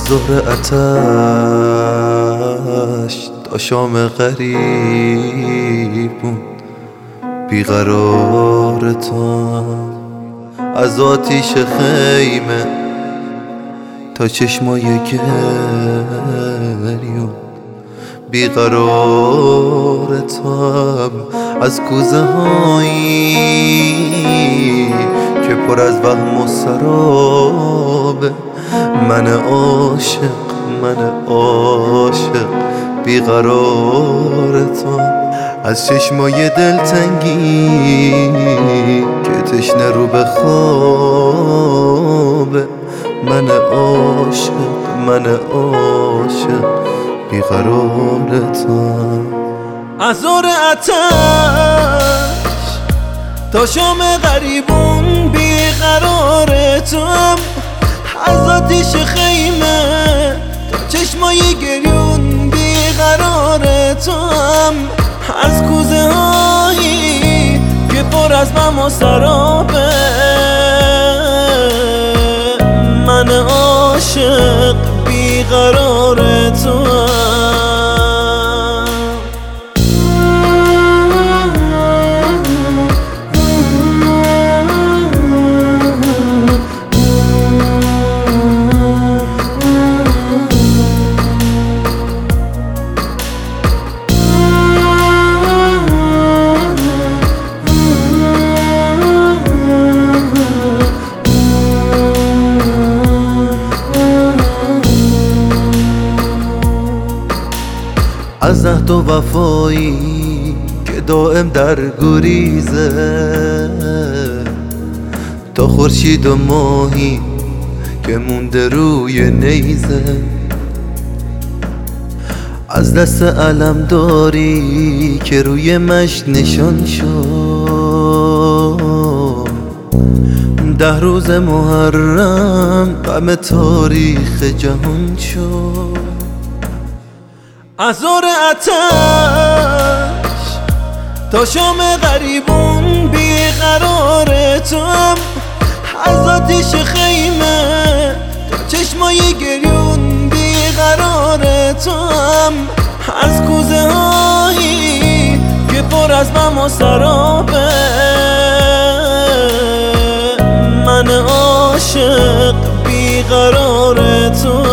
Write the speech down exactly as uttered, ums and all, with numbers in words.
ظهر آتش تا شام غریب بود بیقرار تو، از آتیش خیمه تا چشمای گریون بیقرار تو، از کوزه هایی که پر از وهم و سرابه، من عاشق من عاشق بیقرار تو، از چشمای دلتنگی که تشنه رو به خوابه، من عاشق من عاشق بیقرار تو، از ظهر آتش تا شام غریبون بیقرار توام، از آتیش خیمه تا چشمای گریون بیقرار توام، از کوزه هایی که پر از غم و سرابه، من عاشق بیقرار توام. از عهد و وفایی که دائم در گریزه، تا خورشید و ماهی که مونده روی نیزه، از دست علمداری که روی مشت نشان شد، ده روز محرم غم تاریخ جهان شد، از ظهر آتش تا شام غریبون بیقرار توام، از آتیش خیمه تا چشمای گریون بیقرار توام، از کوزه هایی که پر از غم و سرابه، من عاشق بیقرار توام.